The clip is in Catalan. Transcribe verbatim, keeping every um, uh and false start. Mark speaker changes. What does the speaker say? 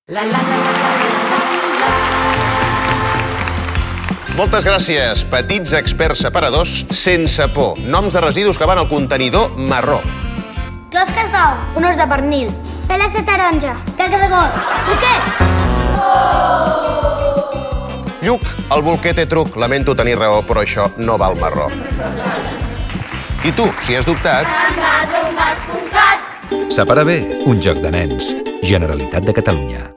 Speaker 1: La, la, la, la, la, la.
Speaker 2: Moltes gràcies, petits experts separadors sense por. Noms de residus que van al contenidor marró.
Speaker 3: Closques d'ou. Un os de pernil. Peles de taronja. Caca de gos. Bolquet.
Speaker 2: Lluc, el bolquer té truc. Lamento tenir raó, però això no va al marró. I tu, si has dubtat...
Speaker 4: Separar bé, un joc de nens. Generalitat de Catalunya.